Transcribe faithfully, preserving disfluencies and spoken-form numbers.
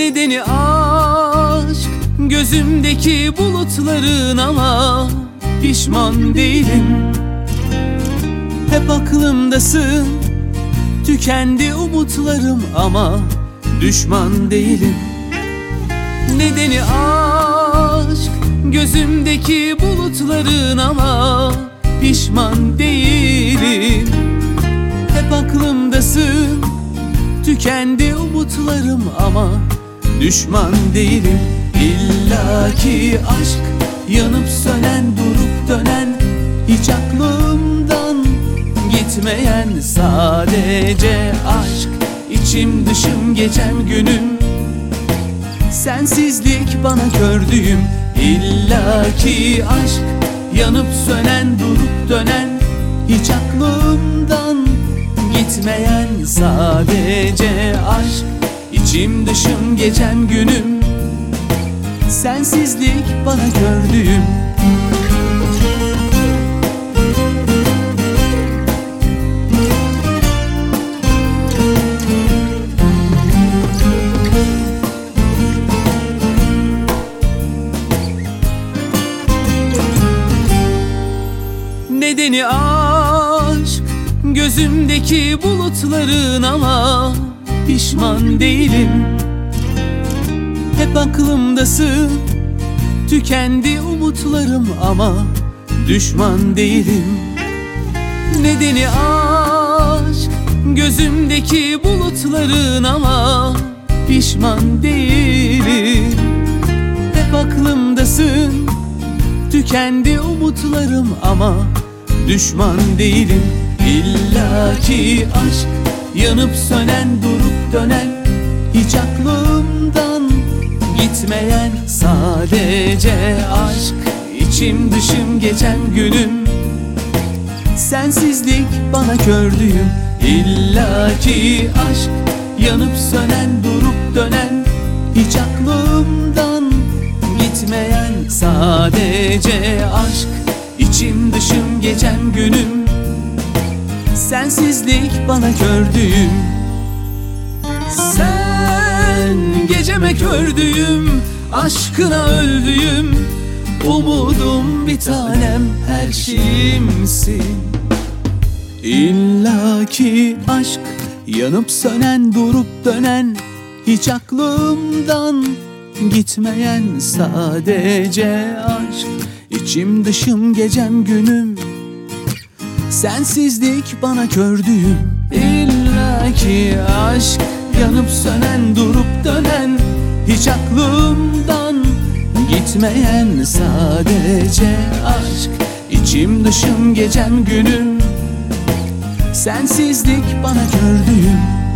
Nedeni aşk, gözümdeki bulutların ama pişman değilim. Hep aklımdasın, tükendi umutlarım ama düşman değilim. Nedeni aşk, gözümdeki bulutların ama pişman değilim. Hep aklımdasın, tükendi umutlarım ama düşman değilim. İllaki aşk, yanıp sönen, durup dönen, hiç aklımdan gitmeyen sadece aşk. İçim dışım gecem günüm, sensizlik bana kördüğüm. İllaki aşk, yanıp sönen, durup dönen, hiç aklımdan gitmeyen sadece aşk. İçim dışım gecem günüm, sensizlik bana kördüğüm. Nedeni aşk, gözümdeki bulutların ama pişman değilim. Hep aklımdasın, tükendi umutlarım ama düşman değilim. Nedeni aşk, gözümdeki bulutların ama pişman değilim. Hep aklımdasın, tükendi umutlarım ama düşman değilim. İllaki aşk, yanıp sönen, durup dönen, hiç aklımdan gitmeyen sadece aşk. İçim dışım gecem günüm, sensizlik bana kördüğüm. İllaki aşk, yanıp sönen, durup dönen, hiç aklımdan gitmeyen sadece aşk. İçim dışım gecem günüm, sensizlik bana kördüğüm. Sen geceme kördüğüm, aşkına öldüğüm, umudum bir tanem, her şeyimsin. İllaki aşk, yanıp sönen, durup dönen, hiç aklımdan gitmeyen sadece aşk. İçim dışım gecem günüm, sensizlik bana kördüğüm. İllaki aşk, yanıp sönen, durup dönen, hiç aklımdan gitmeyen sadece aşk. İçim dışım gecem günüm, sensizlik bana kördüğüm.